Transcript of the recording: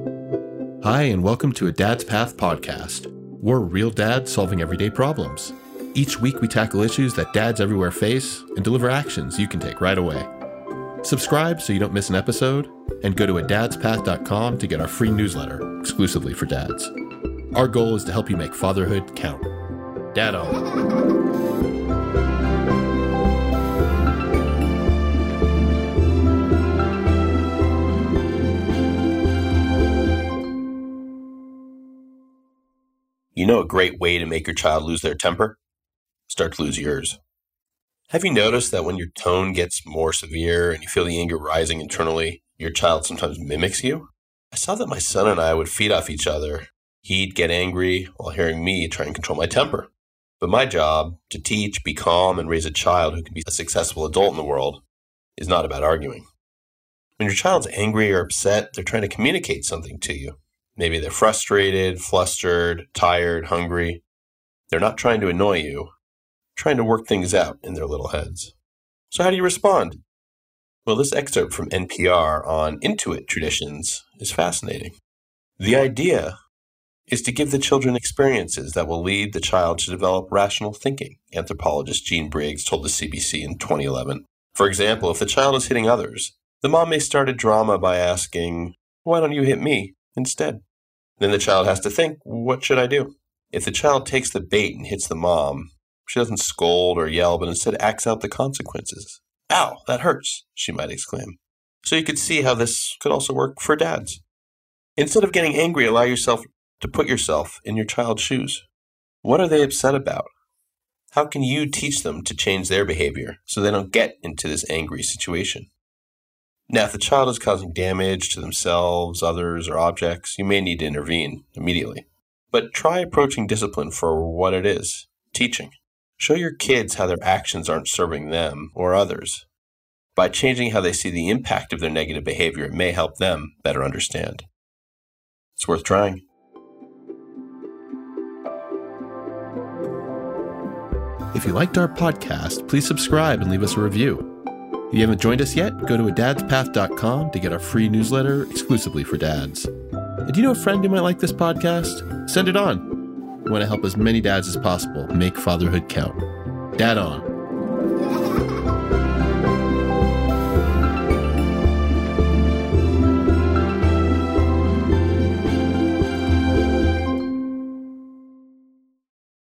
Hi, and welcome to A Dad's Path podcast. We're real dads solving everyday problems. Each week we tackle issues that dads everywhere face and deliver actions you can take right away. Subscribe so you don't miss an episode, and go to adadspath.com to get our free newsletter exclusively for dads. Our goal is to help you make fatherhood count. Dad on. You know a great way to make your child lose their temper? Start to lose yours. Have you noticed that when your tone gets more severe and you feel the anger rising internally, your child sometimes mimics you? I saw that my son and I would feed off each other. He'd get angry while hearing me try and control my temper. But my job, to teach, be calm, and raise a child who can be a successful adult in the world, is not about arguing. When your child's angry or upset, they're trying to communicate something to you. Maybe they're frustrated, flustered, tired, hungry. They're not trying to annoy you, trying to work things out in their little heads. So how do you respond? Well, this excerpt from NPR on Intuit traditions is fascinating. The idea is to give the children experiences that will lead the child to develop rational thinking, anthropologist Jean Briggs told the CBC in 2011. For example, if the child is hitting others, the mom may start a drama by asking, "Why don't you hit me instead?" Then the child has to think, what should I do? If the child takes the bait and hits the mom, she doesn't scold or yell, but instead acts out the consequences. "Ow, that hurts," she might exclaim. So you could see how this could also work for dads. Instead of getting angry, allow yourself to put yourself in your child's shoes. What are they upset about? How can you teach them to change their behavior so they don't get into this angry situation? Now, if the child is causing damage to themselves, others, or objects, you may need to intervene immediately. But try approaching discipline for what it is, teaching. Show your kids how their actions aren't serving them or others. By changing how they see the impact of their negative behavior, it may help them better understand. It's worth trying. If you liked our podcast, please subscribe and leave us a review. If you haven't joined us yet, go to adadspath.com to get our free newsletter exclusively for dads. And do you know a friend who might like this podcast? Send it on. We want to help as many dads as possible make fatherhood count. Dad on.